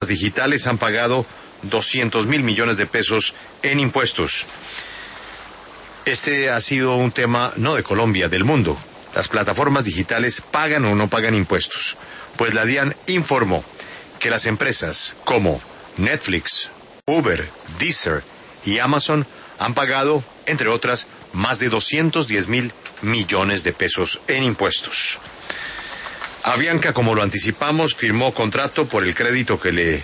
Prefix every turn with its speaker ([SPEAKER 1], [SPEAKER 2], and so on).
[SPEAKER 1] digitales han pagado 200.000 millones de pesos en impuestos. Este ha sido un tema no de Colombia, del mundo. Las plataformas digitales pagan o no pagan impuestos. Pues la DIAN informó que las empresas como Netflix, Uber, Deezer y Amazon han pagado, entre otras, más de 210.000 millones de pesos en impuestos. Avianca, como lo anticipamos, firmó contrato por el crédito que le